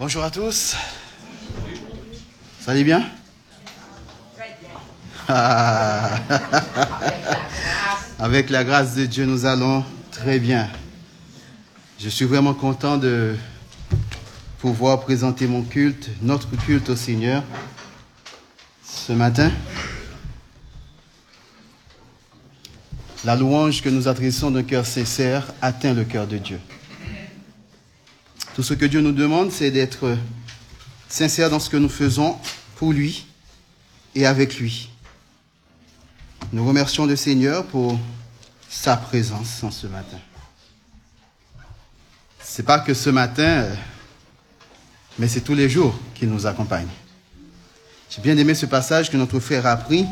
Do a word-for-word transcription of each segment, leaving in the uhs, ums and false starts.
Bonjour à tous. Ça allait bien? Ah. Avec la grâce de Dieu, nous allons très bien. Je suis vraiment content de pouvoir présenter mon culte, notre culte au Seigneur ce matin. La louange que nous adressons d'un cœur sincère atteint le cœur de Dieu. Tout ce que Dieu nous demande, c'est d'être sincère dans ce que nous faisons pour lui et avec lui. Nous remercions le Seigneur pour sa présence en ce matin. C'est pas que ce matin, mais c'est tous les jours qu'il nous accompagne. J'ai bien aimé ce passage que notre frère a pris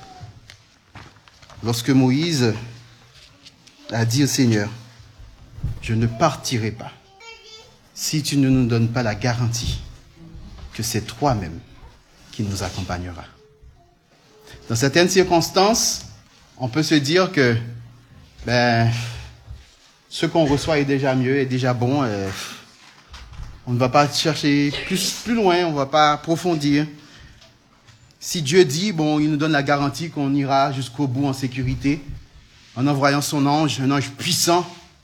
lorsque Moïse a dit au Seigneur, « Je ne partirai pas si tu ne nous donnes pas la garantie que c'est toi-même qui nous accompagnera. » Dans certaines circonstances, on peut se dire que ben, ce qu'on reçoit est déjà mieux, est déjà bon. Euh, on ne va pas chercher plus, plus loin, on ne va pas approfondir. Si Dieu dit, bon, il nous donne la garantie qu'on ira jusqu'au bout en sécurité, en envoyant son ange, un ange puissant.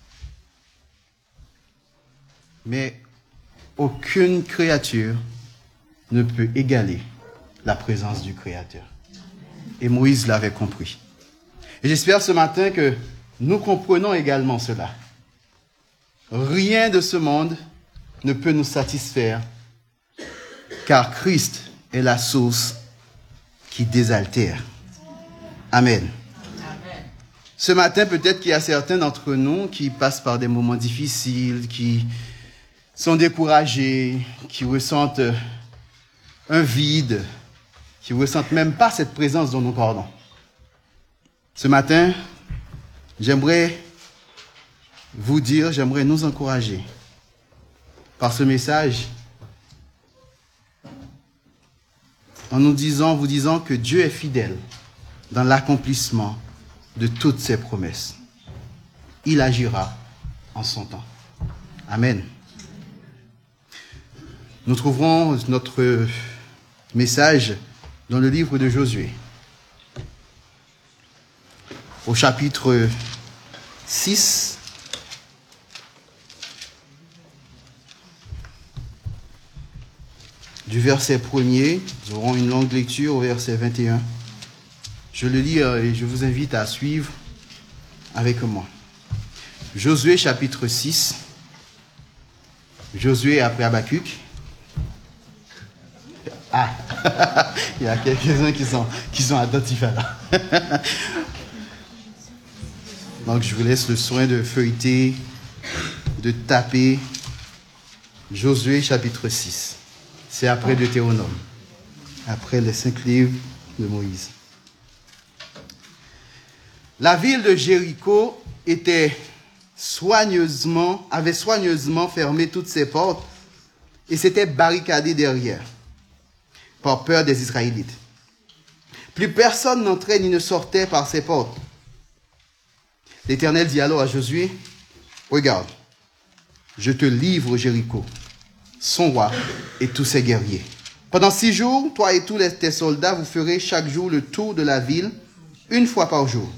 Mais aucune créature ne peut égaler la présence du Créateur. Et Moïse l'avait compris. Et j'espère ce matin que nous comprenons également cela. Rien de ce monde ne peut nous satisfaire, car Christ est la source qui désaltère. Amen. Amen. Ce matin, peut-être qu'il y a certains d'entre nous qui passent par des moments difficiles, qui sont découragés, qui ressentent un vide, qui ne ressentent même pas cette présence dont nous parlons. Ce matin, j'aimerais vous dire, j'aimerais nous encourager par ce message en nous disant, vous disant que Dieu est fidèle dans l'accomplissement de toutes ses promesses. Il agira en son temps. Amen. Nous trouverons notre message dans le livre de Josué, au chapitre six, du verset premier, nous aurons une longue lecture au verset vingt et un. Je le lis et je vous invite à suivre avec moi. Josué chapitre six, Josué après Habakkuk. Ah, il y a quelques-uns qui sont, qui sont attentifs à là. Donc, je vous laisse le soin de feuilleter, de taper Josué chapitre six. C'est après Deutéronome, après les cinq livres de Moïse. La ville de Jéricho était soigneusement, avait soigneusement fermé toutes ses portes et s'était barricadée derrière, par peur des Israélites. Plus personne n'entrait ni ne sortait par ses portes. L'Éternel dit alors à Josué, « Regarde, je te livre Jéricho, son roi et tous ses guerriers. Pendant six jours, toi et tous les, tes soldats, vous ferez chaque jour le tour de la ville, une fois par jour.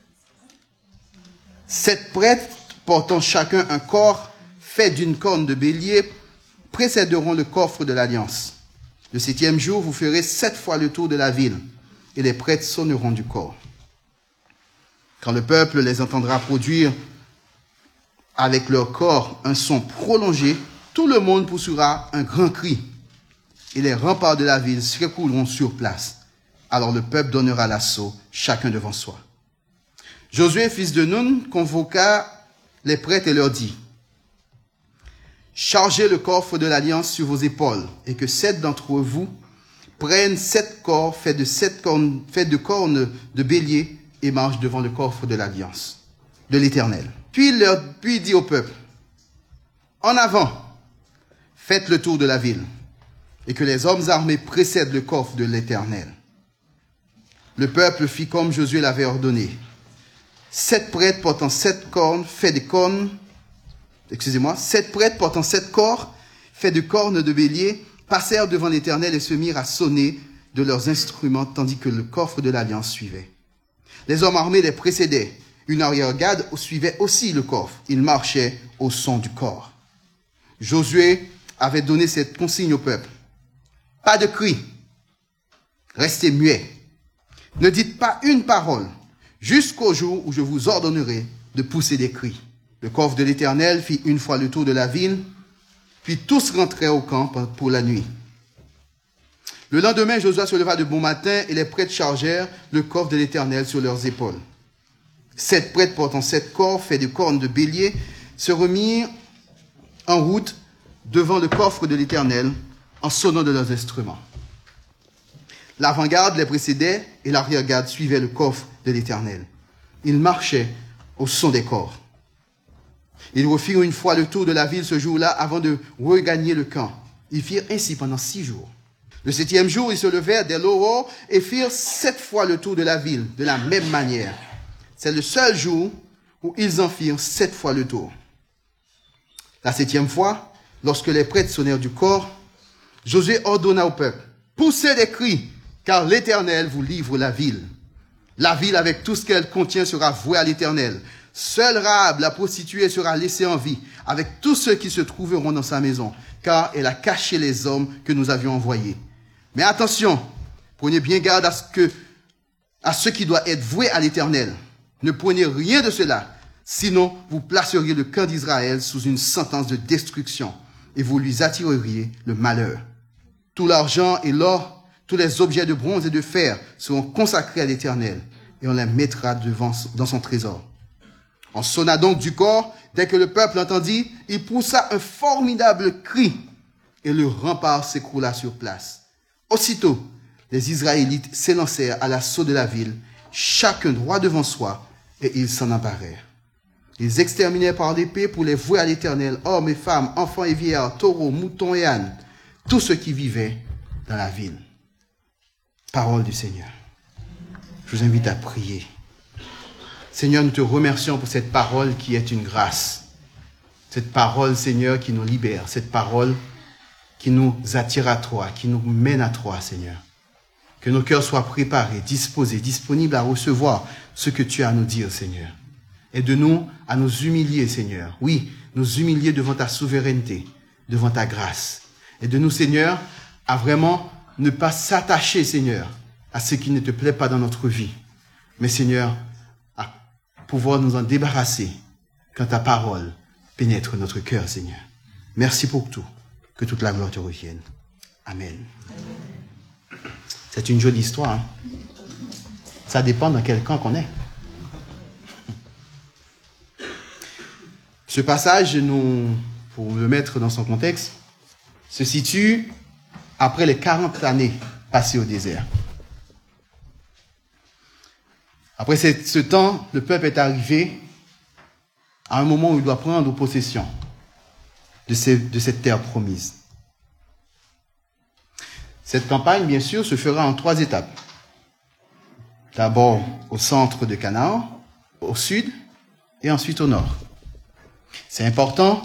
Sept prêtres portant chacun un corps fait d'une corne de bélier précéderont le coffre de l'Alliance. Le septième jour, vous ferez sept fois le tour de la ville, et les prêtres sonneront du corps. Quand le peuple les entendra produire avec leur corps un son prolongé, tout le monde poussera un grand cri, et les remparts de la ville s'écrouleront sur place. Alors le peuple donnera l'assaut, chacun devant soi. Josué, fils de Nun, convoqua les prêtres et leur dit, chargez le coffre de l'Alliance sur vos épaules, et que sept d'entre vous prennent sept corps faits de sept cornes, faits de cornes de bélier et marchent devant le coffre de l'Alliance de l'Éternel. Puis il, leur, puis il dit au peuple, en avant, faites le tour de la ville, et que les hommes armés précèdent le coffre de l'Éternel. Le peuple fit comme Josué l'avait ordonné. Sept prêtres portant sept cornes, faits des cornes, excusez-moi, sept prêtres portant sept corps, faits de cornes de bélier, passèrent devant l'Éternel et se mirent à sonner de leurs instruments, tandis que le coffre de l'Alliance suivait. Les hommes armés les précédaient. Une arrière-garde suivait aussi le coffre. Ils marchaient au son du corps. Josué avait donné cette consigne au peuple. Pas de cris. Restez muets. Ne dites pas une parole, jusqu'au jour où je vous ordonnerai de pousser des cris. Le coffre de l'Éternel fit une fois le tour de la ville, puis tous rentrèrent au camp pour la nuit. Le lendemain, Josué se leva de bon matin et les prêtres chargèrent le coffre de l'Éternel sur leurs épaules. Sept prêtres portant sept corps faits de cornes de bélier se remirent en route devant le coffre de l'Éternel en sonnant de leurs instruments. L'avant-garde les précédait et l'arrière-garde suivait le coffre de l'Éternel. Ils marchaient au son des corps. Ils refirent une fois le tour de la ville ce jour-là avant de regagner le camp. Ils firent ainsi pendant six jours. Le septième jour, ils se levèrent dès l'aurore et firent sept fois le tour de la ville de la même manière. C'est le seul jour où ils en firent sept fois le tour. La septième fois, lorsque les prêtres sonnèrent du corps, Josué ordonna au peuple, « Poussez des cris, car l'Éternel vous livre la ville. La ville avec tout ce qu'elle contient sera vouée à l'Éternel. Seule Rahab, la prostituée, sera laissée en vie, avec tous ceux qui se trouveront dans sa maison, car elle a caché les hommes que nous avions envoyés. Mais attention, prenez bien garde à ce, que, à ce qui doit être voué à l'Éternel. Ne prenez rien de cela, sinon vous placeriez le camp d'Israël sous une sentence de destruction, et vous lui attireriez le malheur. Tout l'argent et l'or, tous les objets de bronze et de fer seront consacrés à l'Éternel, et on les mettra devant, dans son trésor. » On sonna donc du corps. Dès que le peuple entendit, il poussa un formidable cri, et le rempart s'écroula sur place. Aussitôt, les Israélites s'élancèrent à l'assaut de la ville, chacun droit devant soi, et ils s'en emparèrent. Ils exterminèrent par l'épée pour les vouer à l'Éternel, hommes et femmes, enfants et vieillards, taureaux, moutons et ânes, tous ceux qui vivaient dans la ville. Parole du Seigneur. Je vous invite à prier. Seigneur, nous te remercions pour cette parole qui est une grâce. Cette parole, Seigneur, qui nous libère. Cette parole qui nous attire à toi, qui nous mène à toi, Seigneur. Que nos cœurs soient préparés, disposés, disponibles à recevoir ce que tu as à nous dire, Seigneur. Aide-nous à nous humilier, Seigneur. Oui, nous humilier devant ta souveraineté, devant ta grâce. Aide-nous, Seigneur, à vraiment ne pas s'attacher, Seigneur, à ce qui ne te plaît pas dans notre vie. Mais, Seigneur, à pouvoir nous en débarrasser quand ta parole pénètre notre cœur, Seigneur. Merci pour tout. Que toute la gloire te revienne. Amen. C'est une jolie histoire. Hein? Ça dépend dans quel camp qu'on est. Ce passage, nous, pour le mettre dans son contexte, se situe après les quarante années passées au désert. Après ce temps, le peuple est arrivé à un moment où il doit prendre possession de, ces, de cette terre promise. Cette campagne, bien sûr, se fera en trois étapes. D'abord au centre de Canaan, au sud et ensuite au nord. C'est important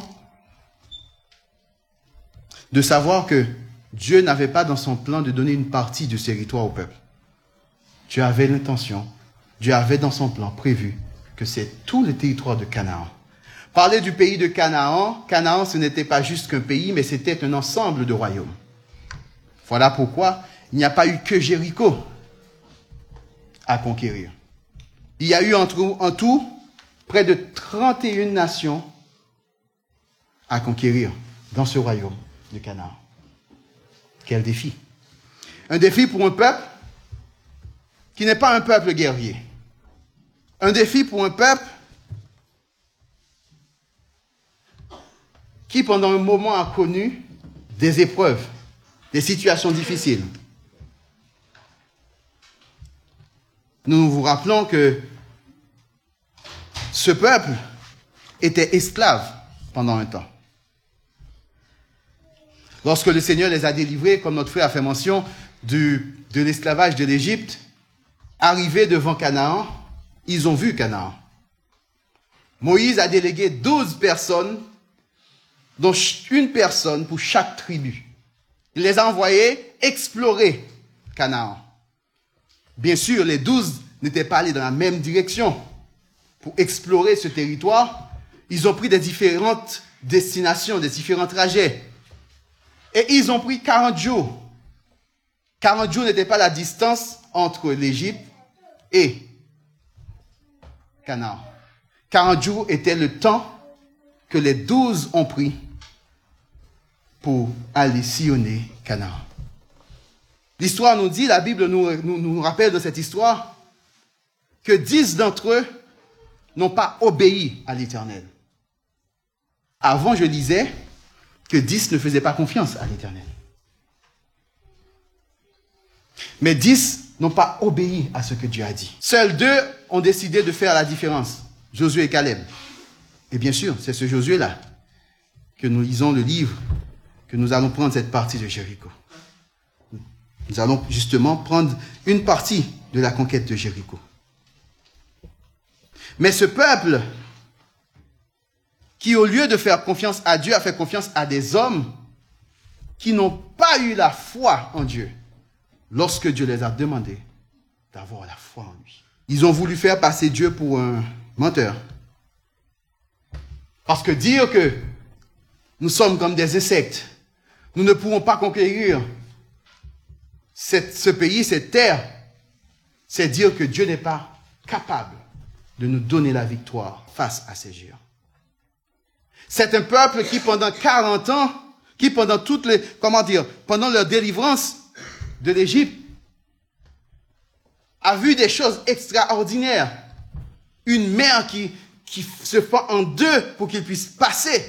de savoir que Dieu n'avait pas dans son plan de donner une partie du territoire au peuple. Dieu avait l'intention, Dieu avait dans son plan prévu que c'est tout le territoire de Canaan. Parler du pays de Canaan, Canaan ce n'était pas juste qu'un pays, mais c'était un ensemble de royaumes. Voilà pourquoi il n'y a pas eu que Jéricho à conquérir. Il y a eu en tout, en tout près de trente et une nations à conquérir dans ce royaume de Canaan. Quel défi! Un défi pour un peuple qui n'est pas un peuple guerrier. Un défi pour un peuple qui, pendant un moment, a connu des épreuves, des situations difficiles. Nous vous rappelons que ce peuple était esclave pendant un temps. Lorsque le Seigneur les a délivrés, comme notre frère a fait mention, du, de l'esclavage de l'Égypte, arrivés devant Canaan, ils ont vu Canaan. Moïse a délégué douze personnes dont une personne pour chaque tribu. Il les a envoyés explorer Canaan. Bien sûr, les douze n'étaient pas allés dans la même direction pour explorer ce territoire. Ils ont pris des différentes destinations, des différents trajets. Et ils ont pris quarante jours. quarante jours n'était pas la distance entre l'Égypte et Canaan. quarante jours était le temps que les douze ont pris pour aller sillonner Canaan. L'histoire nous dit, la Bible nous, nous, nous rappelle de cette histoire, que dix d'entre eux n'ont pas obéi à l'Éternel. Avant, je disais que dix ne faisaient pas confiance à l'Éternel. Mais dix n'ont pas obéi à ce que Dieu a dit. Seuls deux ont décidé de faire la différence, Josué et Caleb. Et bien sûr, c'est ce Josué-là que nous lisons le livre, que nous allons prendre cette partie de Jéricho. Nous allons justement prendre une partie de la conquête de Jéricho. Mais ce peuple, qui au lieu de faire confiance à Dieu, a fait confiance à des hommes qui n'ont pas eu la foi en Dieu, lorsque Dieu les a demandé d'avoir la foi en lui. Ils ont voulu faire passer Dieu pour un menteur. Parce que dire que nous sommes comme des insectes, nous ne pourrons pas conquérir cette, ce pays, cette terre, c'est dire que Dieu n'est pas capable de nous donner la victoire face à ces géants. C'est un peuple qui pendant quarante ans, qui pendant toutes les, comment dire, pendant leur délivrance de l'Égypte, a vu des choses extraordinaires. Une mer qui, qui se fend en deux pour qu'ils puissent passer.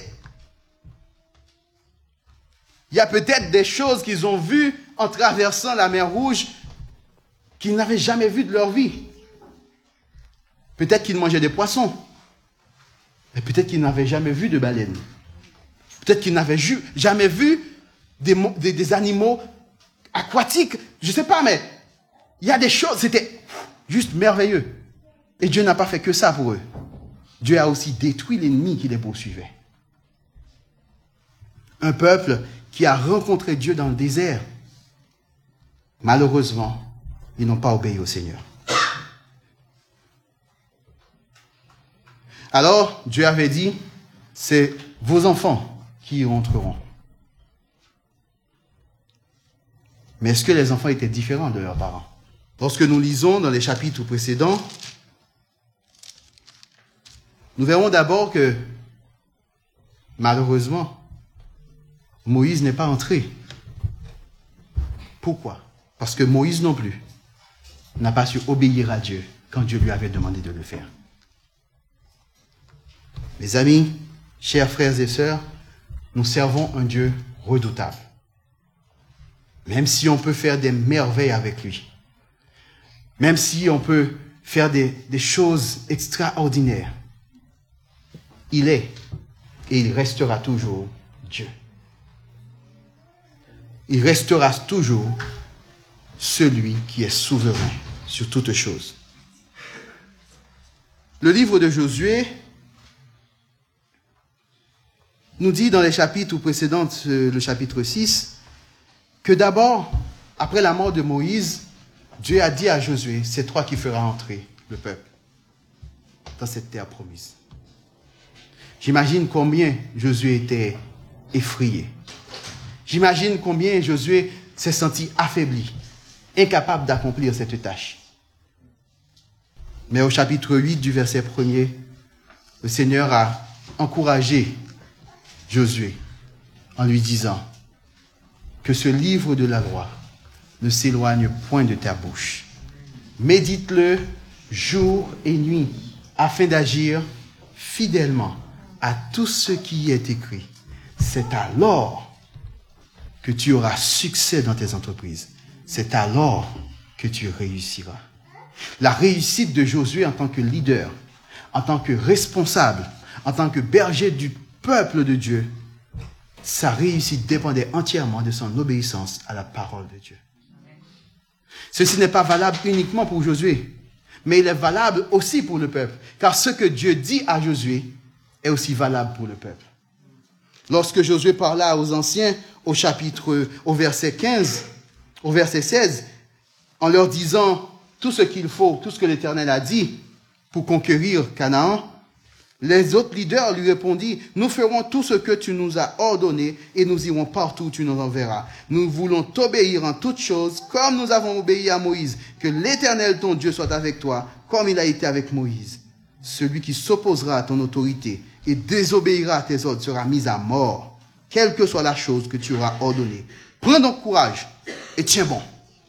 Il y a peut-être des choses qu'ils ont vues en traversant la mer Rouge qu'ils n'avaient jamais vues de leur vie. Peut-être qu'ils mangeaient des poissons. Mais peut-être qu'ils n'avaient jamais vu de baleines. Peut-être qu'ils n'avaient jamais vu des, des, des animaux aquatiques. Je ne sais pas, mais il y a des choses, c'était juste merveilleux. Et Dieu n'a pas fait que ça pour eux. Dieu a aussi détruit l'ennemi qui les poursuivait. Un peuple qui a rencontré Dieu dans le désert. Malheureusement, ils n'ont pas obéi au Seigneur. Alors, Dieu avait dit, c'est vos enfants qui y entreront. Mais est-ce que les enfants étaient différents de leurs parents? Lorsque nous lisons dans les chapitres précédents, nous verrons d'abord que, malheureusement, Moïse n'est pas entré. Pourquoi? Parce que Moïse non plus n'a pas su obéir à Dieu quand Dieu lui avait demandé de le faire. Mes amis, chers frères et sœurs, nous servons un Dieu redoutable. Même si on peut faire des merveilles avec lui, même si on peut faire des, des choses extraordinaires, il est et il restera toujours Dieu. Il restera toujours celui qui est souverain sur toutes choses. Le livre de Josué nous dit dans les chapitres précédents, le chapitre six, que d'abord, après la mort de Moïse, Dieu a dit à Josué, c'est toi qui feras entrer le peuple dans cette terre promise. J'imagine combien Josué était effrayé. J'imagine combien Josué s'est senti affaibli, incapable d'accomplir cette tâche. Mais au chapitre huit du verset premier, le Seigneur a encouragé Josué en lui disant que ce livre de la loi ne s'éloigne point de ta bouche. Médite-le jour et nuit afin d'agir fidèlement à tout ce qui y est écrit. C'est alors que tu auras succès dans tes entreprises. C'est alors que tu réussiras. La réussite de Josué en tant que leader, en tant que responsable, en tant que berger du peuple de Dieu, sa réussite dépendait entièrement de son obéissance à la parole de Dieu. Ceci n'est pas valable uniquement pour Josué, mais il est valable aussi pour le peuple, car ce que Dieu dit à Josué est aussi valable pour le peuple. Lorsque Josué parla aux anciens, au chapitre, au verset quinze, au verset seize, en leur disant tout ce qu'il faut, tout ce que l'Éternel a dit pour conquérir Canaan, les autres leaders lui répondirent, nous ferons tout ce que tu nous as ordonné et nous irons partout où tu nous enverras. Nous voulons t'obéir en toutes choses comme nous avons obéi à Moïse. Que l'Éternel ton Dieu soit avec toi comme il a été avec Moïse. Celui qui s'opposera à ton autorité et désobéira à tes ordres sera mis à mort, quelle que soit la chose que tu auras ordonnée. Prends donc courage et tiens bon.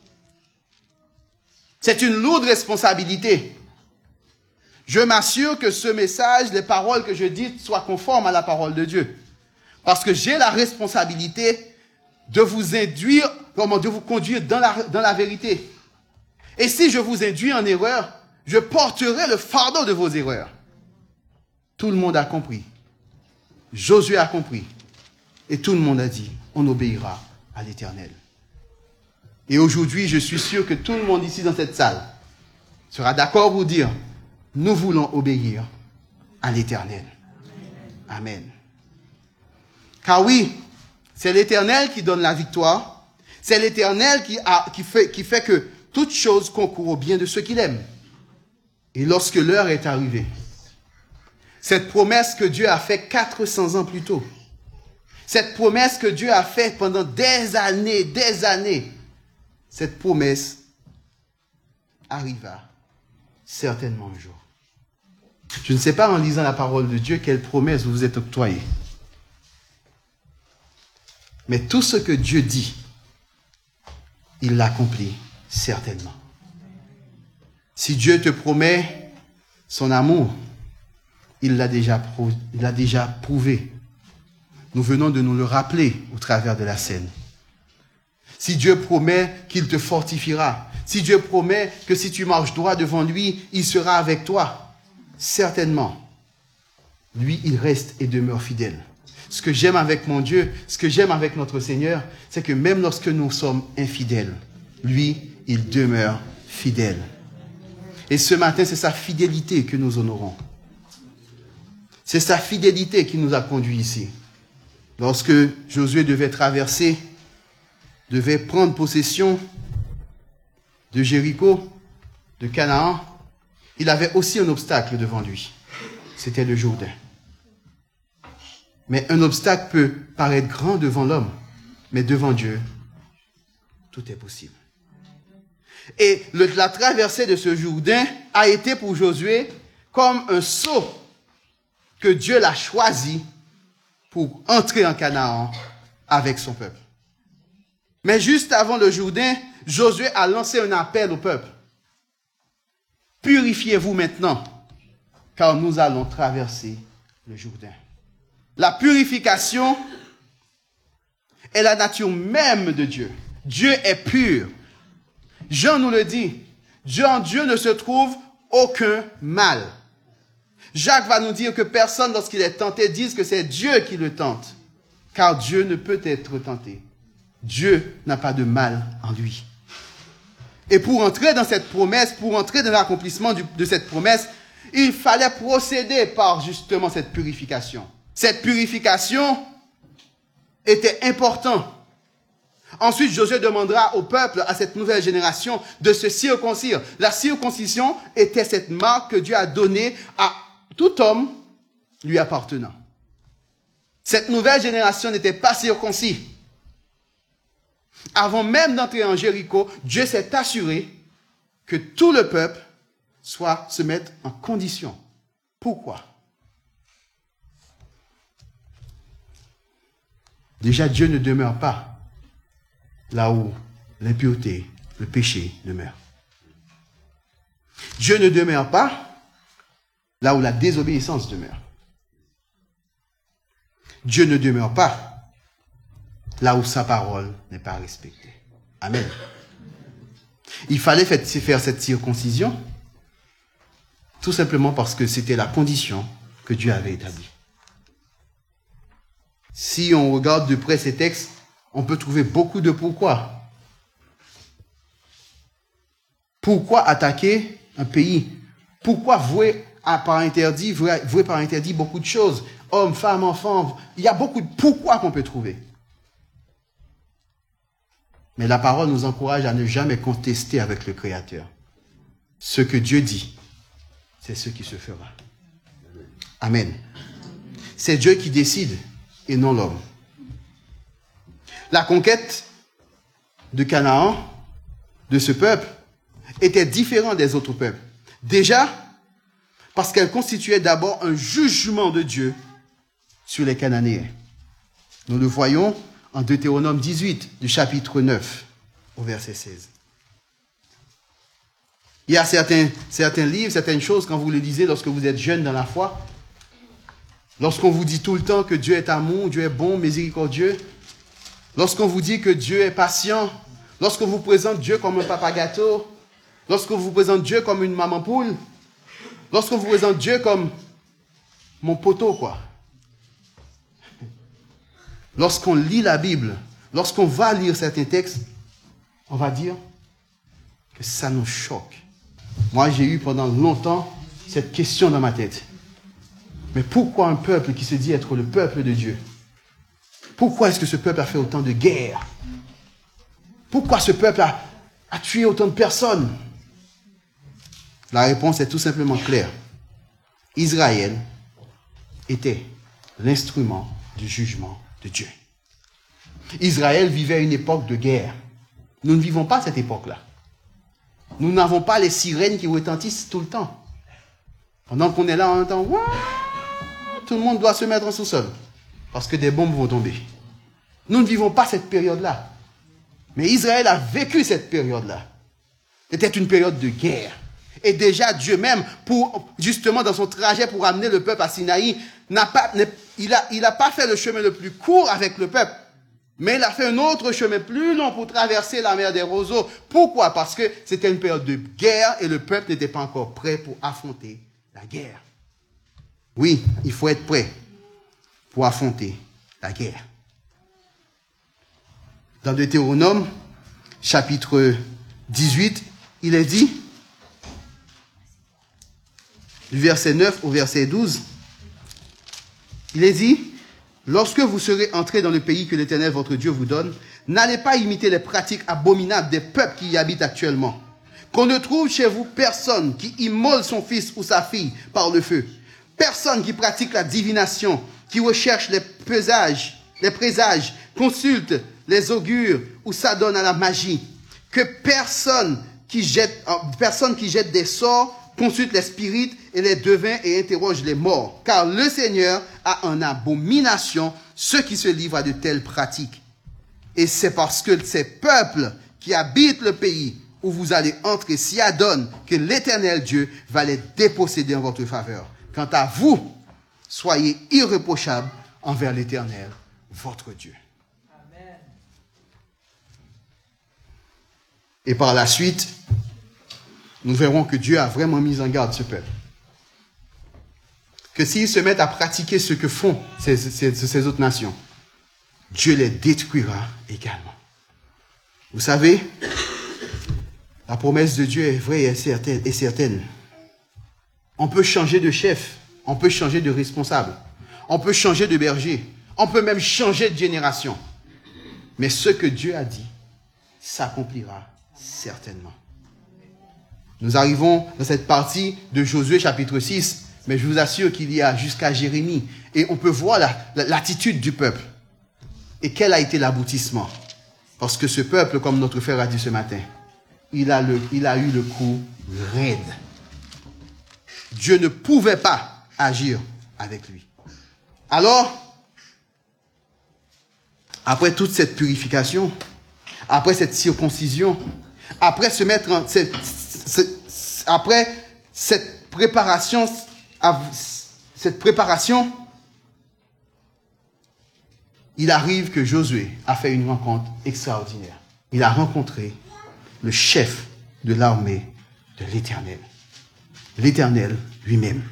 C'est une lourde responsabilité. Je m'assure que ce message, les paroles que je dis, soient conformes à la parole de Dieu. Parce que j'ai la responsabilité de vous induire, comment, de vous conduire dans la, dans la vérité. Et si je vous induis en erreur, je porterai le fardeau de vos erreurs. Tout le monde a compris. Josué a compris. Et tout le monde a dit, on obéira à l'Éternel. Et aujourd'hui, je suis sûr que tout le monde ici dans cette salle sera d'accord pour dire, nous voulons obéir à l'Éternel. Amen. Car oui, c'est l'Éternel qui donne la victoire. C'est l'Éternel qui, a, qui, fait, qui fait que toute chose concourt au bien de ceux qu'il aime. Et lorsque l'heure est arrivée, cette promesse que Dieu a faite quatre cents ans plus tôt, cette promesse que Dieu a faite pendant des années, des années, cette promesse arriva certainement un jour. Je ne sais pas en lisant la parole de Dieu quelle promesse vous vous êtes octroyée. Mais tout ce que Dieu dit, il l'accomplit certainement. Si Dieu te promet son amour, il l'a déjà, prou- il l'a déjà prouvé. Nous venons de nous le rappeler au travers de la scène. Si Dieu promet qu'il te fortifiera, si Dieu promet que si tu marches droit devant lui, il sera avec toi, certainement, lui, il reste et demeure fidèle. Ce que j'aime avec mon Dieu, ce que j'aime avec notre Seigneur, c'est que même lorsque nous sommes infidèles, lui, il demeure fidèle. Et ce matin, c'est sa fidélité que nous honorons. C'est sa fidélité qui nous a conduits ici. Lorsque Josué devait traverser, devait prendre possession de Jéricho, de Canaan, il avait aussi un obstacle devant lui. C'était le Jourdain. Mais un obstacle peut paraître grand devant l'homme, mais devant Dieu, tout est possible. Et le, la traversée de ce Jourdain a été pour Josué comme un saut que Dieu l'a choisi pour entrer en Canaan avec son peuple. Mais juste avant le Jourdain, Josué a lancé un appel au peuple. Purifiez-vous maintenant, car nous allons traverser le Jourdain. La purification est la nature même de Dieu. Dieu est pur. Jean nous le dit. En Dieu ne se trouve aucun mal. Jacques va nous dire que personne, lorsqu'il est tenté, dise que c'est Dieu qui le tente. Car Dieu ne peut être tenté. Dieu n'a pas de mal en lui. Et pour entrer dans cette promesse, pour entrer dans l'accomplissement du, de cette promesse, il fallait procéder par justement cette purification. Cette purification était importante. Ensuite, Josué demandera au peuple, à cette nouvelle génération, de se circoncire. La circoncision était cette marque que Dieu a donnée à tout homme lui appartenant. Cette nouvelle génération n'était pas circoncis. Avant même d'entrer en Jéricho, Dieu s'est assuré que tout le peuple soit se mette en condition. Pourquoi? Déjà, Dieu ne demeure pas là où l'impureté, le péché demeure. Dieu ne demeure pas là où la désobéissance demeure. Dieu ne demeure pas là où sa parole n'est pas respectée. Amen. Il fallait faire cette circoncision tout simplement parce que c'était la condition que Dieu avait établie. Si on regarde de près ces textes, on peut trouver beaucoup de pourquoi. Pourquoi attaquer un pays? Pourquoi vouer par interdit, vouer par interdit beaucoup de choses? hommes, femmes, enfants. Il y a beaucoup de pourquoi qu'on peut trouver. Mais la parole nous encourage à ne jamais contester avec le Créateur. Ce que Dieu dit, c'est ce qui se fera. Amen. C'est Dieu qui décide et non l'homme. La conquête de Canaan, de ce peuple, était différente des autres peuples. Déjà, parce qu'elle constituait d'abord un jugement de Dieu sur les Cananéens. Nous le voyons en Deutéronome dix-huit, du chapitre neuf, au verset seize. Il y a certains, certains livres, certaines choses, quand vous les lisez lorsque vous êtes jeune dans la foi, lorsqu'on vous dit tout le temps que Dieu est amour, Dieu est bon, miséricordieux, lorsqu'on vous dit que Dieu est patient, lorsqu'on vous présente Dieu comme un papa gâteau, lorsqu'on vous présente Dieu comme une maman poule, lorsqu'on vous présente Dieu comme mon poteau, quoi. Lorsqu'on lit la Bible, lorsqu'on va lire certains textes, on va dire que ça nous choque. Moi, j'ai eu pendant longtemps cette question dans ma tête. Mais pourquoi un peuple qui se dit être le peuple de Dieu? Pourquoi est-ce que ce peuple a fait autant de guerres? Pourquoi ce peuple a, a tué autant de personnes? La réponse est tout simplement claire. Israël était l'instrument du jugement de Dieu. Israël vivait une époque de guerre. Nous ne vivons pas cette époque-là. Nous n'avons pas les sirènes qui retentissent tout le temps. Pendant qu'on est là en entend, tout le monde doit se mettre en sous-sol parce que des bombes vont tomber. Nous ne vivons pas cette période-là. Mais Israël a vécu cette période-là. C'était une période de guerre. Et déjà, Dieu même, pour, justement, dans son trajet pour amener le peuple à Sinaï, n'a pas, il n'a il a pas fait le chemin le plus court avec le peuple, mais il a fait un autre chemin plus long pour traverser la mer des roseaux. Pourquoi? Parce que c'était une période de guerre et le peuple n'était pas encore prêt pour affronter la guerre. Oui, il faut être prêt pour affronter la guerre. Dans Deutéronome, chapitre dix-huit, il est dit, du verset neuf au verset douze, il est dit, « Lorsque vous serez entrés dans le pays que l'Éternel, votre Dieu, vous donne, n'allez pas imiter les pratiques abominables des peuples qui y habitent actuellement. Qu'on ne trouve chez vous personne qui immole son fils ou sa fille par le feu, personne qui pratique la divination, qui recherche les présages, les présages, consulte les augures ou s'adonne à la magie, que personne qui jette, personne qui jette des sorts, consulte les spirites et les devins et interroge les morts. Car le Seigneur a en abomination ceux qui se livrent à de telles pratiques. Et c'est parce que ces peuples qui habitent le pays où vous allez entrer s'y adonnent que l'Éternel Dieu va les déposséder en votre faveur. Quant à vous, soyez irréprochables envers l'Éternel, votre Dieu. Amen. Et par la suite, nous verrons que Dieu a vraiment mis en garde ce peuple. Que s'ils se mettent à pratiquer ce que font ces, ces, ces autres nations, Dieu les détruira également. Vous savez, la promesse de Dieu est vraie et certaine, et certaine. On peut changer de chef, on peut changer de responsable, on peut changer de berger, on peut même changer de génération. Mais ce que Dieu a dit s'accomplira certainement. Nous arrivons dans cette partie de Josué chapitre six, mais je vous assure qu'il y a jusqu'à Jérémie. Et on peut voir la, la, l'attitude du peuple. Et quel a été l'aboutissement? Parce que ce peuple, comme notre frère a dit ce matin, il a, le, il a eu le coup raide. Dieu ne pouvait pas agir avec lui. Alors, après toute cette purification, après cette circoncision, après se mettre en... Cette, cette, après cette préparation, cette préparation, il arrive que Josué a fait une rencontre extraordinaire. Il a rencontré le chef de l'armée de l'Éternel. L'Éternel lui-même.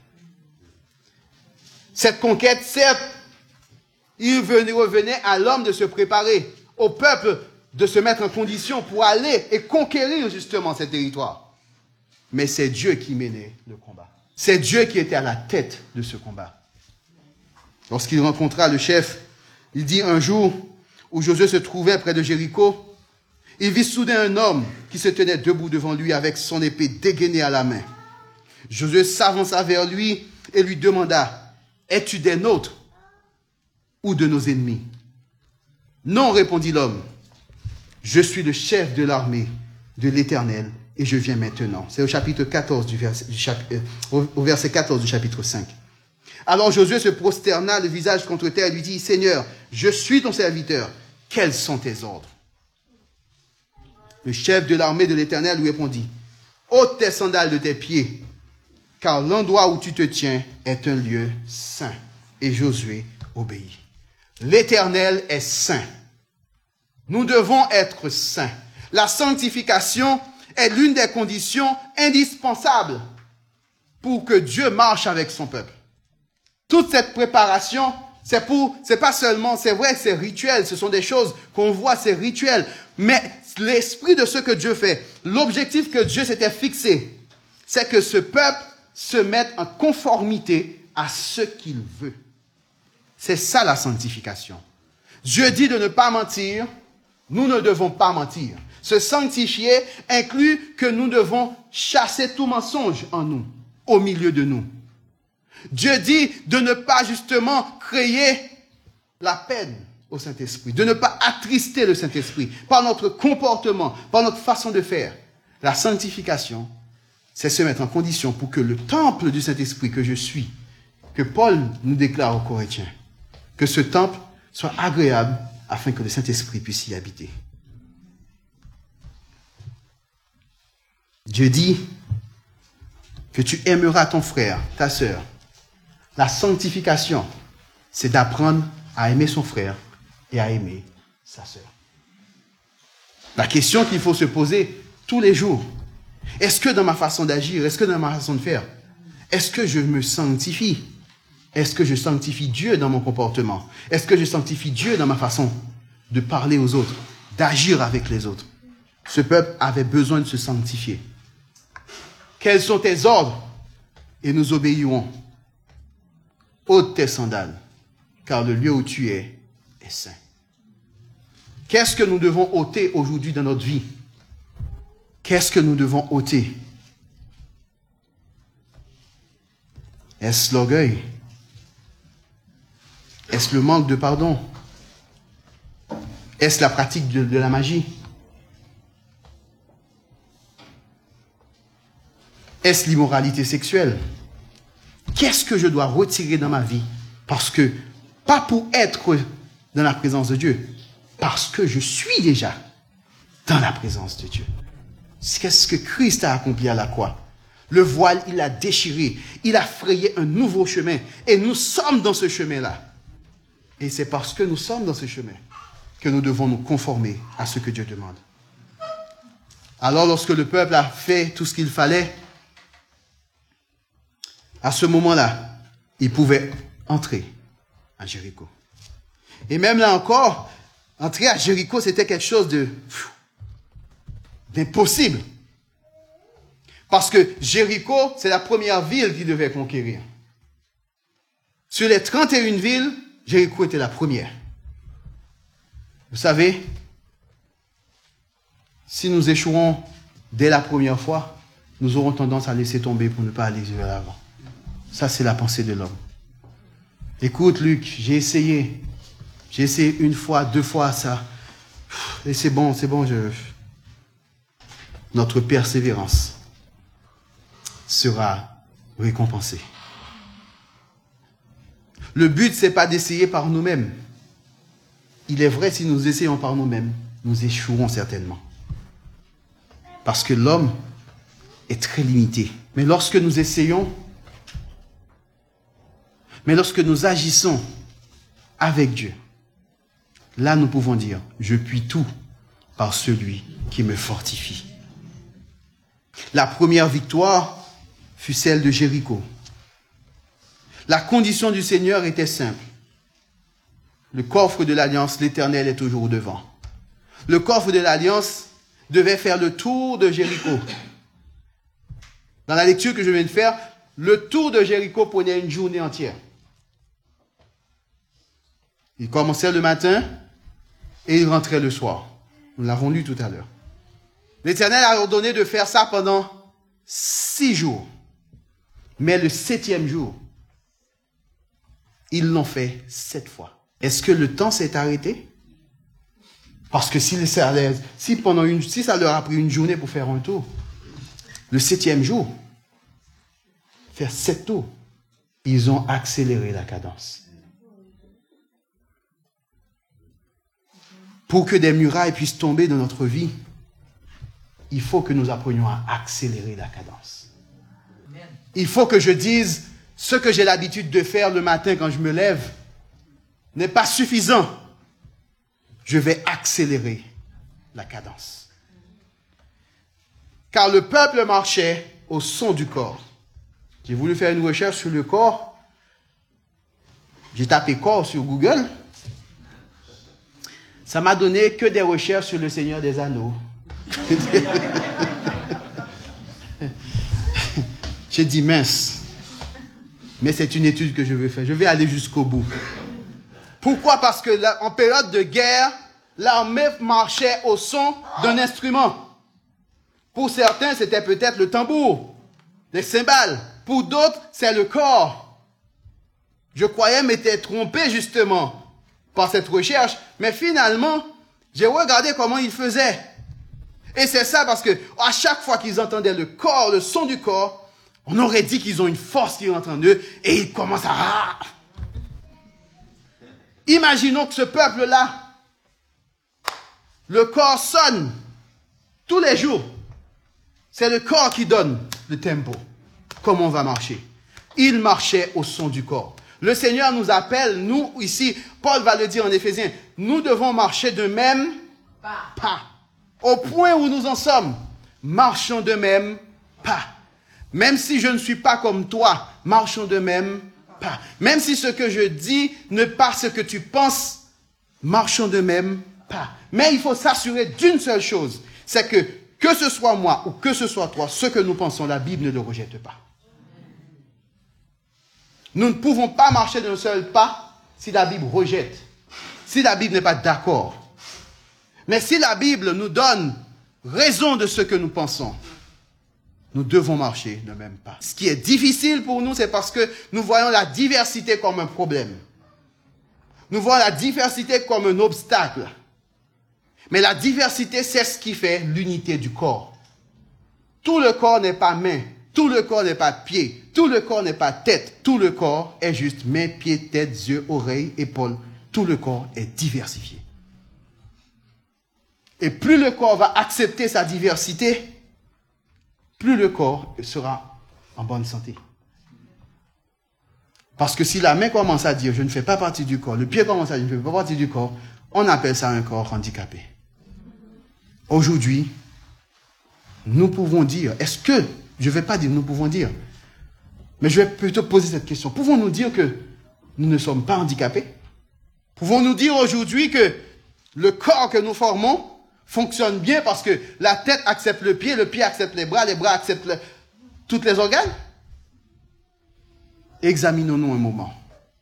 Cette conquête, certes, il revenait à l'homme de se préparer, au peuple de se mettre en condition pour aller et conquérir justement ces territoires. Mais c'est Dieu qui menait le combat. C'est Dieu qui était à la tête de ce combat. lorsqu'il rencontra le chef, il dit un jour où Josué se trouvait près de Jéricho, il vit soudain un homme qui se tenait debout devant lui avec son épée dégainée à la main. Josué s'avança vers lui et lui demanda, « Es-tu des nôtres ou de nos ennemis ?» « Non, répondit l'homme, je suis le chef de l'armée de l'Éternel et je viens maintenant. » C'est au chapitre quatorze du verset, du chapitre, euh, au verset quatorze du chapitre cinq. Alors Josué se prosterna le visage contre terre et lui dit, « Seigneur, je suis ton serviteur. Quels sont tes ordres ?» Le chef de l'armée de l'Éternel lui répondit, « ôte tes sandales de tes pieds, car l'endroit où tu te tiens est un lieu saint. » Et Josué obéit. L'Éternel est saint. Nous devons être saints. La sanctification est l'une des conditions indispensables pour que Dieu marche avec son peuple. Toute cette préparation, c'est pour, c'est pas seulement, c'est vrai, c'est rituel, ce sont des choses qu'on voit, c'est rituel, mais l'esprit de ce que Dieu fait, l'objectif que Dieu s'était fixé, c'est que ce peuple se mette en conformité à ce qu'il veut. C'est ça la sanctification. Dieu dit de ne pas mentir, nous ne devons pas mentir. Se sanctifier inclut que nous devons chasser tout mensonge en nous, au milieu de nous. Dieu dit de ne pas justement créer la peine au Saint-Esprit, de ne pas attrister le Saint-Esprit par notre comportement, par notre façon de faire. La sanctification, c'est se mettre en condition pour que le temple du Saint-Esprit que je suis, que Paul nous déclare aux Corinthiens, que ce temple soit agréable afin que le Saint-Esprit puisse y habiter. Dieu dit que tu aimeras ton frère, ta sœur. La sanctification, c'est d'apprendre à aimer son frère et à aimer sa sœur. La question qu'il faut se poser tous les jours, est-ce que dans ma façon d'agir, est-ce que dans ma façon de faire, est-ce que je me sanctifie? Est-ce que je sanctifie Dieu dans mon comportement? Est-ce que je sanctifie Dieu dans ma façon de parler aux autres, d'agir avec les autres? Ce peuple avait besoin de se sanctifier. Quels sont tes ordres? Et nous obéirons. Ôte tes sandales, car le lieu où tu es est saint. Qu'est-ce que nous devons ôter aujourd'hui dans notre vie? Qu'est-ce que nous devons ôter? Est-ce l'orgueil? Est-ce le manque de pardon? Est-ce la pratique de, de la magie? Est-ce l'immoralité sexuelle? Qu'est-ce que je dois retirer dans ma vie? Parce que, pas pour être dans la présence de Dieu, parce que je suis déjà dans la présence de Dieu. Qu'est-ce que Christ a accompli à la croix? Le voile, il a déchiré. Il a frayé un nouveau chemin. Et nous sommes dans ce chemin-là. Et c'est parce que nous sommes dans ce chemin que nous devons nous conformer à ce que Dieu demande. Alors, lorsque le peuple a fait tout ce qu'il fallait, à ce moment-là, il pouvait entrer à Jéricho. Et même là encore, entrer à Jéricho, c'était quelque chose de d'impossible. Parce que Jéricho, c'est la première ville qu'il devait conquérir. Sur les trente et une villes, Jéricho était la première. Vous savez, si nous échouons dès la première fois, nous aurons tendance à laisser tomber pour ne pas aller vers l'avant. Ça, c'est la pensée de l'homme. Écoute, Luc, j'ai essayé. J'ai essayé une fois, deux fois ça. Et c'est bon, c'est bon. Je... Notre persévérance sera récompensée. Le but, c'est pas d'essayer par nous-mêmes. Il est vrai, si nous essayons par nous-mêmes, nous échouerons certainement. Parce que l'homme est très limité. Mais lorsque nous essayons, mais lorsque nous agissons avec Dieu, là nous pouvons dire, je puis tout par celui qui me fortifie. La première victoire fut celle de Jéricho. La condition du Seigneur était simple. Le coffre de l'Alliance, l'Éternel est toujours devant. Le coffre de l'Alliance devait faire le tour de Jéricho. Dans la lecture que je viens de faire, le tour de Jéricho prenait une journée entière. Il commençait le matin et il rentrait le soir. Nous l'avons lu tout à l'heure. L'Éternel a ordonné de faire ça pendant six jours. Mais le septième jour, ils l'ont fait sept fois. Est-ce que le temps s'est arrêté? Parce que si, si, pendant une, si ça leur a pris une journée pour faire un tour, le septième jour, faire sept tours, ils ont accéléré la cadence. Pour que des murailles puissent tomber dans notre vie, il faut que nous apprenions à accélérer la cadence. Il faut que je dise, ce que j'ai l'habitude de faire le matin quand je me lève n'est pas suffisant. Je vais accélérer la cadence. Car le peuple marchait au son du corps. J'ai voulu faire une recherche sur le corps. J'ai tapé corps sur Google. Ça m'a donné que des recherches sur le Seigneur des Anneaux. J'ai dit mince. Mais c'est une étude que je veux faire. Je vais aller jusqu'au bout. Pourquoi? Parce que là, en période de guerre, l'armée marchait au son d'un instrument. Pour certains, c'était peut-être le tambour, les cymbales. Pour d'autres, c'est le corps. Je croyais m'être trompé justement par cette recherche, mais finalement, j'ai regardé comment ils faisaient. Et c'est ça parce que à chaque fois qu'ils entendaient le corps, le son du corps, on aurait dit qu'ils ont une force qui rentre en eux et ils commencent à... Imaginons que ce peuple-là, le corps sonne tous les jours. C'est le corps qui donne le tempo. Comment on va marcher? Il marchait au son du corps. Le Seigneur nous appelle, nous ici, Paul va le dire en Éphésiens, nous devons marcher de même pas. pas. Au point où nous en sommes, marchons de même pas. Même si je ne suis pas comme toi, marchons de même pas. Même si ce que je dis n'est pas ce que tu penses, marchons de même pas. Mais il faut s'assurer d'une seule chose, c'est que que ce soit moi ou que ce soit toi, ce que nous pensons, la Bible ne le rejette pas. Nous ne pouvons pas marcher d'un seul pas si la Bible rejette, si la Bible n'est pas d'accord. Mais si la Bible nous donne raison de ce que nous pensons, nous devons marcher de même pas. Ce qui est difficile pour nous, c'est parce que nous voyons la diversité comme un problème. Nous voyons la diversité comme un obstacle. Mais la diversité, c'est ce qui fait l'unité du corps. Tout le corps n'est pas main, tout le corps n'est pas pied, tout le corps n'est pas tête, tout le corps est juste main, pied, tête, yeux, oreilles, épaules. Tout le corps est diversifié. Et plus le corps va accepter sa diversité, plus le corps sera en bonne santé. Parce que si la main commence à dire « je ne fais pas partie du corps », le pied commence à dire « je ne fais pas partie du corps », on appelle ça un corps handicapé. Aujourd'hui, nous pouvons dire, est-ce que, je ne vais pas dire nous pouvons dire, mais je vais plutôt poser cette question, pouvons-nous dire que nous ne sommes pas handicapés? Pouvons-nous dire aujourd'hui que le corps que nous formons fonctionne bien parce que la tête accepte le pied, le pied accepte les bras, les bras acceptent le, toutes les organes? Examinons-nous un moment.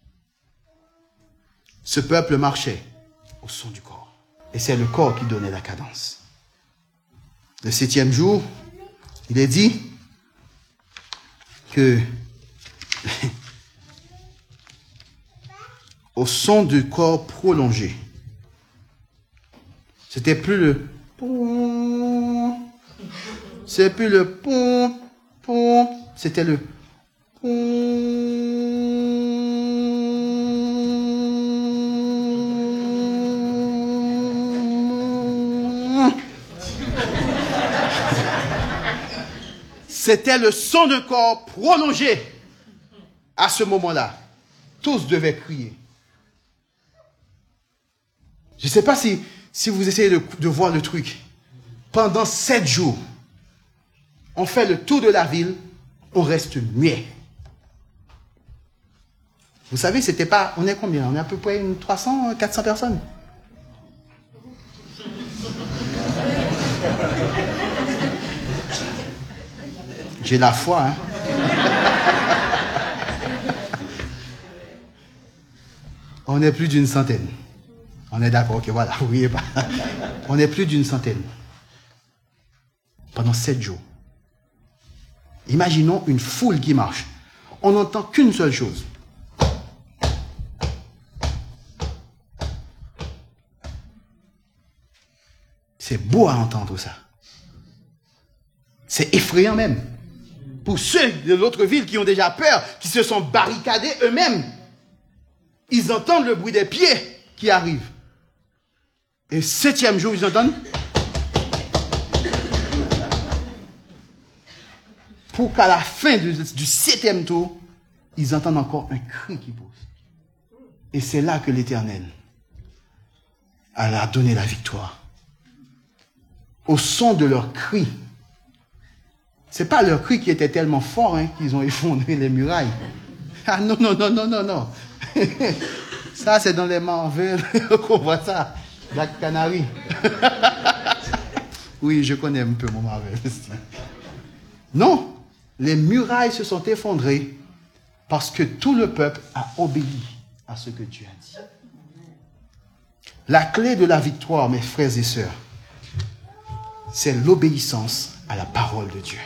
Ce peuple marchait au son du corps. Et c'est le corps qui donnait la cadence. Le septième jour, il est dit que au son du corps prolongé, c'était plus le pom, c'est plus le pom, pom, c'était le pom. C'était le son de corps prolongé. À ce moment-là, tous devaient crier. Je ne sais pas si, si vous essayez de, de voir le truc. Pendant sept jours, on fait le tour de la ville, on reste muet. Vous savez, c'était pas... On est combien? On est à peu près une trois cents, quatre cents personnes. J'ai la foi, hein. On est plus d'une centaine. On est d'accord, ok, voilà, vous voyez pas. On est plus d'une centaine. Pendant sept jours. Imaginons une foule qui marche. On n'entend qu'une seule chose. C'est beau à entendre ça. C'est effrayant même. Pour ceux de l'autre ville qui ont déjà peur, qui se sont barricadés eux-mêmes, ils entendent le bruit des pieds qui arrivent. Et septième jour, ils entendent. Pour qu'à la fin du, du septième tour, ils entendent encore un cri qui pousse. Et c'est là que l'Éternel a donné la victoire. Au son de leur cri. C'est pas leur cri qui était tellement fort hein, qu'ils ont effondré les murailles. Ah non, non, non, non, non, non. Ça, c'est dans les Marvel qu'on voit ça. Black Canary. Oui, je connais un peu mon Marvel. Non, les murailles se sont effondrées parce que tout le peuple a obéi à ce que Dieu a dit. La clé de la victoire, mes frères et sœurs, c'est l'obéissance à la parole de Dieu.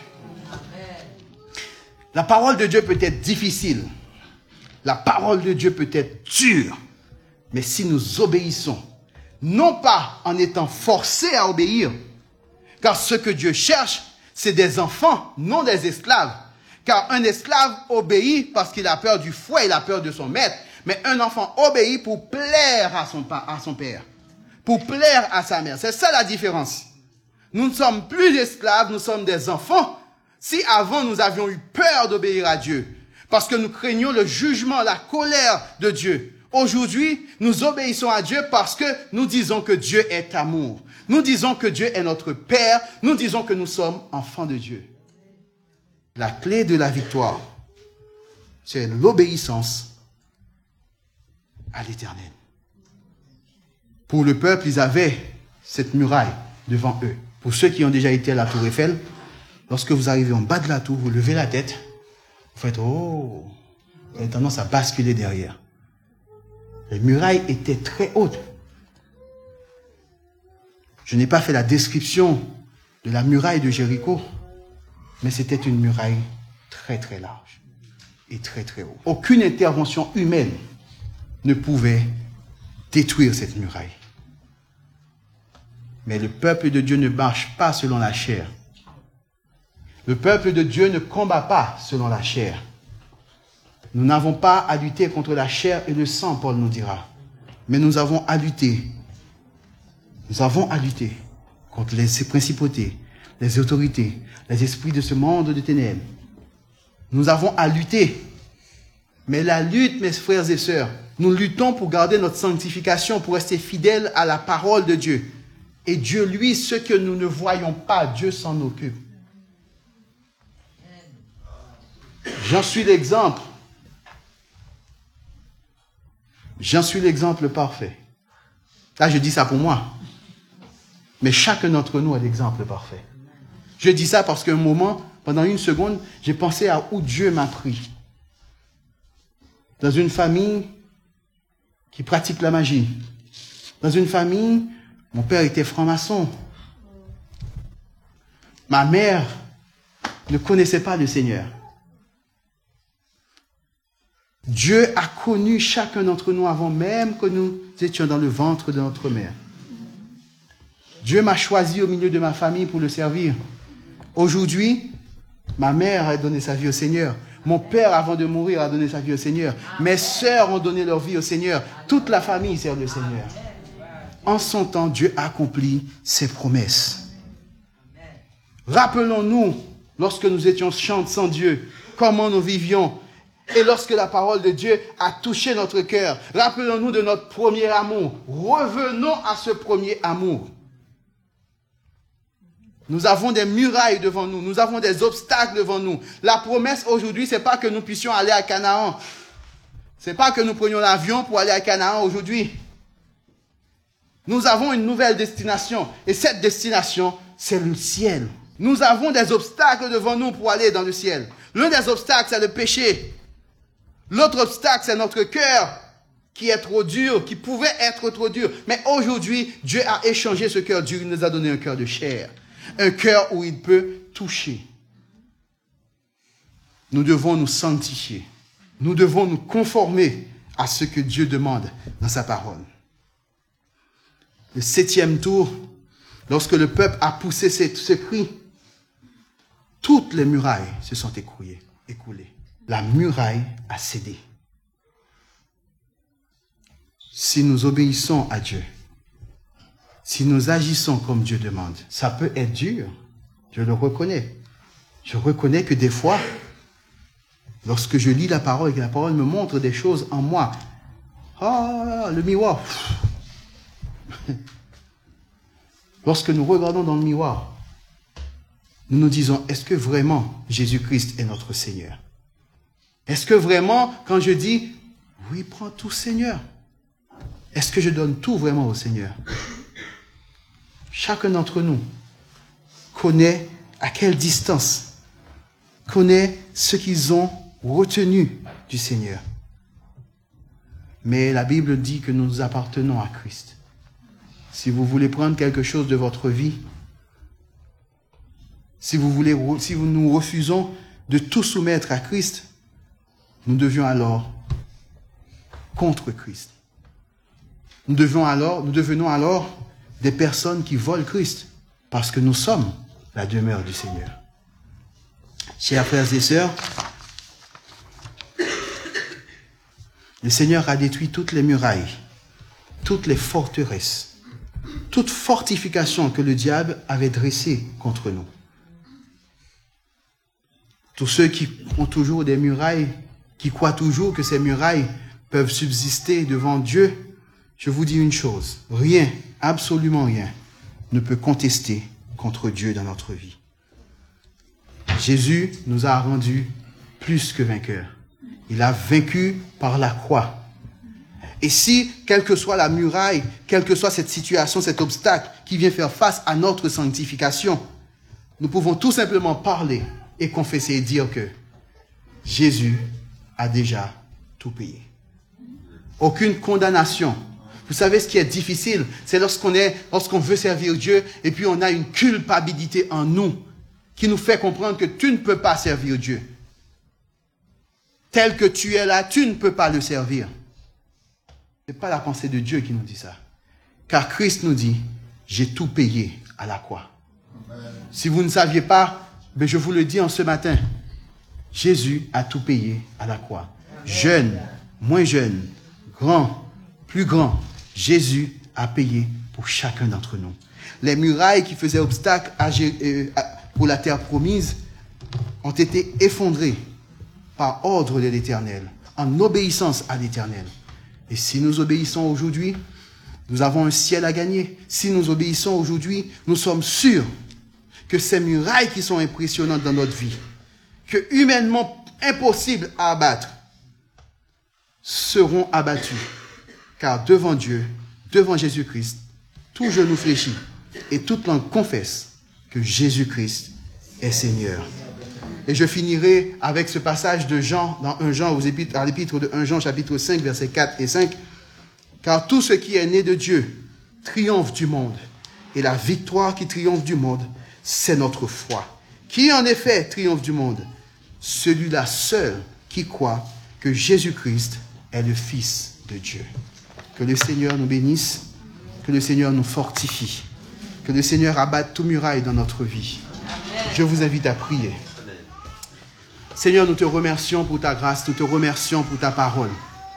La parole de Dieu peut être difficile. La parole de Dieu peut être dure. Mais si nous obéissons, non pas en étant forcés à obéir, car ce que Dieu cherche, c'est des enfants, non des esclaves. Car un esclave obéit parce qu'il a peur du fouet, il a peur de son maître. Mais un enfant obéit pour plaire à son, à son père, pour plaire à sa mère. C'est ça la différence. Nous ne sommes plus esclaves, nous sommes des enfants. Si avant nous avions eu peur d'obéir à Dieu, parce que nous craignons le jugement, la colère de Dieu, aujourd'hui, nous obéissons à Dieu parce que nous disons que Dieu est amour. Nous disons que Dieu est notre Père. Nous disons que nous sommes enfants de Dieu. La clé de la victoire, c'est l'obéissance à l'Éternel. Pour le peuple, ils avaient cette muraille devant eux. Pour ceux qui ont déjà été à la Tour Eiffel, lorsque vous arrivez en bas de la tour, vous levez la tête, vous faites « Oh !» Vous avez tendance à basculer derrière. Les murailles étaient très hautes. Je n'ai pas fait la description de la muraille de Jéricho, mais c'était une muraille très très large et très très haute. Aucune intervention humaine ne pouvait détruire cette muraille. Mais le peuple de Dieu ne marche pas selon la chair. Le peuple de Dieu ne combat pas selon la chair. Nous n'avons pas à lutter contre la chair et le sang, Paul nous dira. Mais nous avons à lutter. Nous avons à lutter contre les principautés, les autorités, les esprits de ce monde de ténèbres. Nous avons à lutter. Mais la lutte, mes frères et sœurs, nous luttons pour garder notre sanctification, pour rester fidèles à la parole de Dieu. Et Dieu, lui, ce que nous ne voyons pas, Dieu s'en occupe. J'en suis l'exemple. J'en suis l'exemple parfait. Là, je dis ça pour moi. Mais chacun d'entre nous est l'exemple parfait. Je dis ça parce qu'à un moment, pendant une seconde, j'ai pensé à où Dieu m'a pris. Dans une famille qui pratique la magie. Dans une famille, mon père était franc-maçon. Ma mère ne connaissait pas le Seigneur. Dieu a connu chacun d'entre nous avant même que nous étions dans le ventre de notre mère. Dieu m'a choisi au milieu de ma famille pour le servir. Aujourd'hui, ma mère a donné sa vie au Seigneur. Mon père, avant de mourir, a donné sa vie au Seigneur. Mes sœurs ont donné leur vie au Seigneur. Toute la famille sert le Seigneur. En son temps, Dieu accomplit ses promesses. Rappelons-nous, lorsque nous étions sans Dieu, comment nous vivions. Et lorsque la parole de Dieu a touché notre cœur, rappelons-nous de notre premier amour. Revenons à ce premier amour. Nous avons des murailles devant nous. Nous avons des obstacles devant nous. La promesse aujourd'hui, c'est pas que nous puissions aller à Canaan. C'est pas que nous prenions l'avion pour aller à Canaan aujourd'hui. Nous avons une nouvelle destination. Et cette destination, c'est le ciel. Nous avons des obstacles devant nous pour aller dans le ciel. L'un des obstacles, c'est le péché. L'autre obstacle, c'est notre cœur. qui est trop dur, qui pouvait être trop dur. Mais aujourd'hui, Dieu a échangé ce cœur dur. Il nous a donné un cœur de chair. Un cœur où il peut toucher. Nous devons nous sanctifier. Nous devons nous conformer à ce que Dieu demande dans sa parole. Le septième tour, lorsque le peuple a poussé ce, ce cri, toutes les murailles se sont écroulées, écoulées. La muraille a cédé. Si nous obéissons à Dieu, si nous agissons comme Dieu demande, ça peut être dur, je le reconnais. Je reconnais que des fois, lorsque je lis la parole et que la parole me montre des choses en moi, ah, le miroir. Lorsque nous regardons dans le miroir, nous nous disons, est-ce que vraiment Jésus-Christ est notre Seigneur? Est-ce que vraiment, quand je dis, oui, prends tout Seigneur, est-ce que je donne tout vraiment au Seigneur? Chacun d'entre nous connaît à quelle distance, connaît ce qu'ils ont retenu du Seigneur. Mais la Bible dit que nous appartenons à Christ. Si vous voulez prendre quelque chose de votre vie, si vous voulez, si vous nous refusons de tout soumettre à Christ, nous devions alors contre Christ. Nous devions alors, nous devenons alors des personnes qui volent Christ, parce que nous sommes la demeure du Seigneur. Chers frères et sœurs, le Seigneur a détruit toutes les murailles, toutes les forteresses, toute fortification que le diable avait dressée contre nous. Tous ceux qui ont toujours des murailles, qui croient toujours que ces murailles peuvent subsister devant Dieu, je vous dis une chose, rien, absolument rien, ne peut contester contre Dieu dans notre vie. Jésus nous a rendus plus que vainqueurs. Il a vaincu par la croix. Et si, quelle que soit la muraille, quelle que soit cette situation, cet obstacle qui vient faire face à notre sanctification, nous pouvons tout simplement parler et confesser et dire que Jésus a déjà tout payé. Aucune condamnation. Vous savez ce qui est difficile, c'est lorsqu'on est, lorsqu'on veut servir Dieu et puis on a une culpabilité en nous qui nous fait comprendre que tu ne peux pas servir Dieu. Tel que tu es là, tu ne peux pas le servir. Ce n'est pas la pensée de Dieu qui nous dit ça. Car Christ nous dit, j'ai tout payé à la croix. Amen. Si vous ne saviez pas, mais je vous le dis en ce matin, Jésus a tout payé à la croix. Amen. Jeune, moins jeune, grand, plus grand, Jésus a payé pour chacun d'entre nous. Les murailles qui faisaient obstacle à, euh, à, pour la terre promise ont été effondrées par ordre de l'Éternel, en obéissance à l'Éternel. Et si nous obéissons aujourd'hui, nous avons un ciel à gagner. Si nous obéissons aujourd'hui, nous sommes sûrs que ces murailles qui sont impressionnantes dans notre vie, que humainement impossibles à abattre, seront abattues. Car devant Dieu, devant Jésus-Christ, tout genou fléchit et toute langue confesse que Jésus-Christ est Seigneur. Et je finirai avec ce passage de Jean, dans un Jean, aux épîtres, à l'épître de un Jean, chapitre cinq, versets quatre et cinq. Car tout ce qui est né de Dieu triomphe du monde. Et la victoire qui triomphe du monde, c'est notre foi. Qui en effet triomphe du monde? Celui-là seul qui croit que Jésus-Christ est le Fils de Dieu. Que le Seigneur nous bénisse, que le Seigneur nous fortifie, que le Seigneur abatte tout muraille dans notre vie. Je vous invite à prier. Seigneur, nous te remercions pour ta grâce, nous te remercions pour ta parole.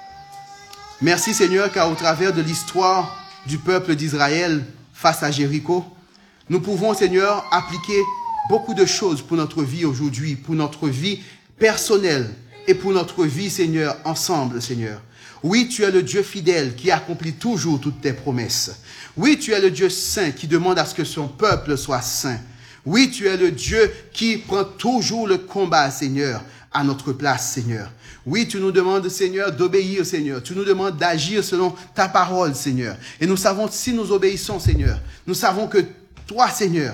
Merci Seigneur, car au travers de l'histoire du peuple d'Israël face à Jéricho, nous pouvons Seigneur appliquer beaucoup de choses pour notre vie aujourd'hui, pour notre vie personnelle et pour notre vie Seigneur, ensemble Seigneur. Oui, tu es le Dieu fidèle qui accomplit toujours toutes tes promesses. Oui, tu es le Dieu saint qui demande à ce que son peuple soit saint. Oui, tu es le Dieu qui prend toujours le combat, Seigneur, à notre place, Seigneur. Oui, tu nous demandes, Seigneur, d'obéir, Seigneur. Tu nous demandes d'agir selon ta parole, Seigneur. Et nous savons, si nous obéissons, Seigneur, nous savons que toi, Seigneur,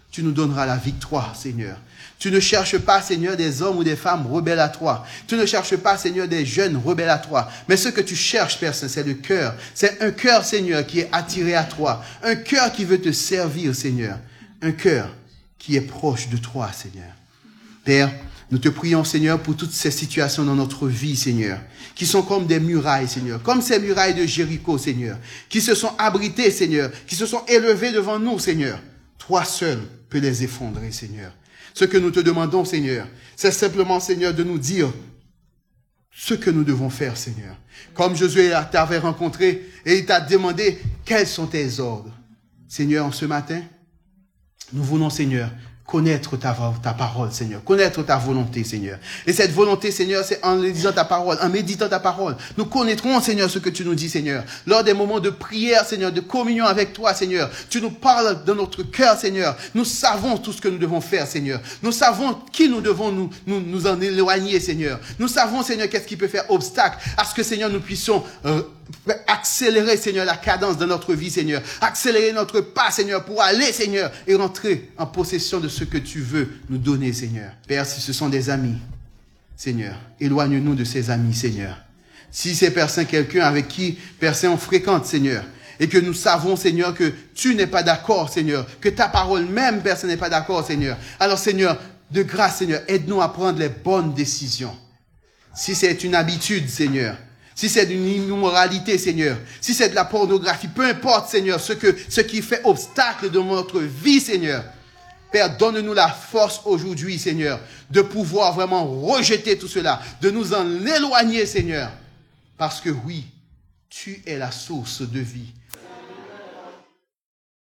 tu nous donneras la victoire, Seigneur. Tu ne cherches pas, Seigneur, des hommes ou des femmes rebelles à toi. Tu ne cherches pas, Seigneur, des jeunes rebelles à toi. Mais ce que tu cherches, Père Saint, c'est le cœur. C'est un cœur, Seigneur, qui est attiré à toi. Un cœur qui veut te servir, Seigneur. Un cœur qui est proche de toi, Seigneur. Père, nous te prions, Seigneur, pour toutes ces situations dans notre vie, Seigneur, qui sont comme des murailles, Seigneur, comme ces murailles de Jéricho, Seigneur, qui se sont abritées, Seigneur, qui se sont élevées devant nous, Seigneur. Toi seul peux les effondrer, Seigneur. Ce que nous te demandons, Seigneur, c'est simplement, Seigneur, de nous dire ce que nous devons faire, Seigneur. Comme Josué t'avait rencontré et il t'a demandé quels sont tes ordres. Seigneur, en ce matin, nous voulons, Seigneur, connaître ta, ta parole, Seigneur. Connaître ta volonté, Seigneur. Et cette volonté, Seigneur, c'est en lisant ta parole, en méditant ta parole. Nous connaîtrons, Seigneur, ce que tu nous dis, Seigneur. Lors des moments de prière, Seigneur, de communion avec toi, Seigneur. Tu nous parles de notre cœur, Seigneur. Nous savons tout ce que nous devons faire, Seigneur. Nous savons qui nous devons nous, nous, nous en éloigner, Seigneur. Nous savons, Seigneur, qu'est-ce qui peut faire obstacle à ce que, Seigneur, nous puissions euh, accélérer, Seigneur, la cadence de notre vie, Seigneur. Accélérer notre pas, Seigneur, pour aller, Seigneur, et rentrer en possession de ce que tu veux nous donner, Seigneur. Père, si ce sont des amis, Seigneur, éloigne-nous de ces amis, Seigneur. Si c'est, Père Saint, quelqu'un avec qui, Père Saint, on fréquente, Seigneur, et que nous savons, Seigneur, que tu n'es pas d'accord, Seigneur, que ta parole même, Père Saint, n'est pas d'accord, Seigneur. Alors, Seigneur, de grâce, Seigneur, aide-nous à prendre les bonnes décisions. Si c'est une habitude, Seigneur, si c'est d'une immoralité, Seigneur, si c'est de la pornographie, peu importe, Seigneur, ce que, ce qui fait obstacle de notre vie, Seigneur. Père, donne-nous la force aujourd'hui, Seigneur, de pouvoir vraiment rejeter tout cela, de nous en éloigner, Seigneur. Parce que oui, tu es la source de vie.